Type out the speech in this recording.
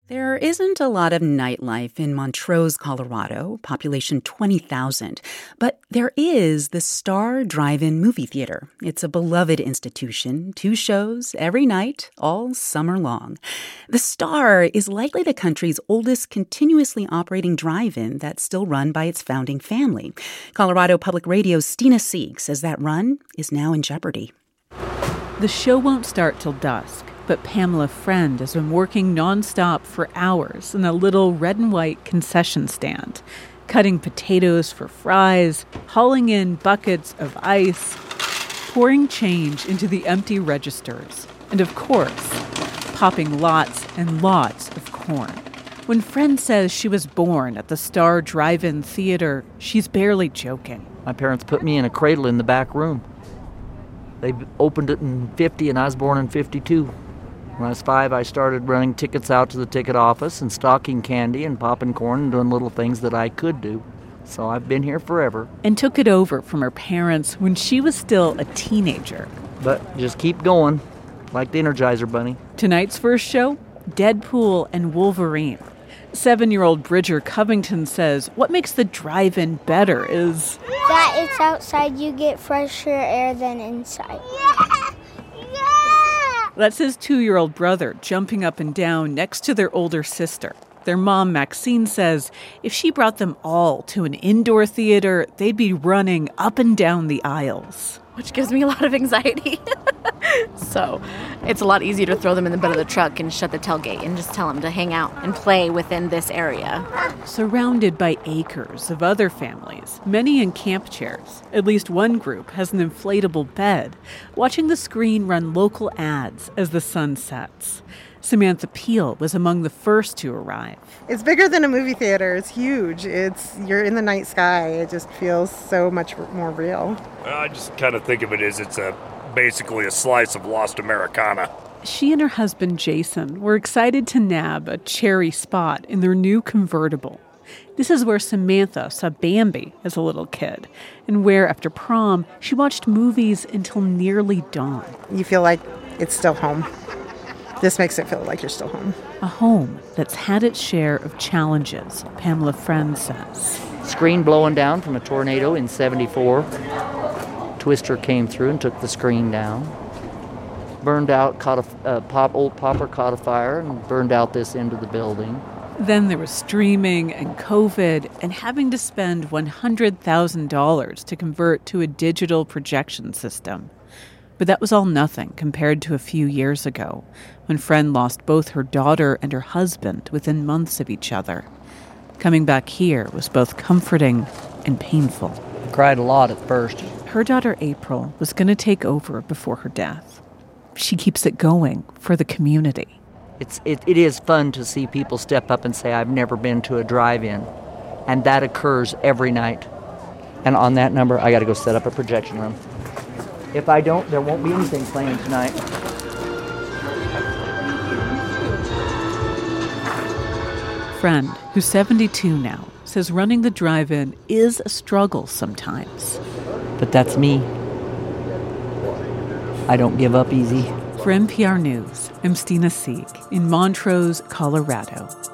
There isn't a lot of nightlife in Montrose, Colorado, population 20,000, but there is the Star Drive-In movie theater. It's a beloved institution, 2 shows every night, all summer long. The Star is likely the country's oldest continuously operating drive-in that's still run by its founding family. Colorado Public Radio's Stina Sieg says that run is now in jeopardy. The show won't start till dusk. But Pamela Friend has been working nonstop for hours in a little red and white concession stand, cutting potatoes for fries, hauling in buckets of ice, pouring change into the empty registers, and of course, popping lots and lots of corn. When Friend says she was born at the Star Drive-In Theater, she's barely joking. My parents put me in a cradle in the back room. They opened it in 50 and I was born in 52. When I was 5, I started running tickets out to the ticket office and stocking candy and popping corn and doing little things that I could do. So I've been here forever. And took it over from her parents when she was still a teenager. But just keep going, like the Energizer Bunny. Tonight's first show, Deadpool and Wolverine. 7-year-old Bridger Covington says what makes the drive-in better is that it's outside, you get fresher air than inside. That's his 2-year-old brother jumping up and down next to their older sister. Their mom, Maxine, says if she brought them all to an indoor theater, they'd be running up and down the aisles. Which gives me a lot of anxiety. So it's a lot easier to throw them in the bed of the truck and shut the tailgate and just tell them to hang out and play within this area. Surrounded by acres of other families, many in camp chairs, at least one group has an inflatable bed, watching the screen run local ads as the sun sets. Samantha Peel was among the first to arrive. It's bigger than a movie theater. It's huge. You're in the night sky. It just feels so much more real. I just kind of think of it as it's basically a slice of lost Americana. She and her husband, Jason, were excited to nab a cherry spot in their new convertible. This is where Samantha saw Bambi as a little kid, and where, after prom, she watched movies until nearly dawn. You feel like it's still home. This makes it feel like you're still home. A home that's had its share of challenges, Pamela Friend says. Screen blowing down from a tornado in 74. Twister came through and took the screen down. Burned out, old popper caught a fire and burned out this end of the building. Then there was streaming and COVID and having to spend $100,000 to convert to a digital projection system. But that was all nothing compared to a few years ago, when Friend lost both her daughter and her husband within months of each other. Coming back here was both comforting and painful. I cried a lot at first. Her daughter April was going to take over before her death. She keeps it going for the community. It is fun to see people step up and say, I've never been to a drive-in. And that occurs every night. And on that number, I got to go set up a projection room. If I don't, there won't be anything playing tonight. Friend, who's 72 now, says running the drive-in is a struggle sometimes. But that's me. I don't give up easy. For NPR News, I'm Stina Sieg in Montrose, Colorado.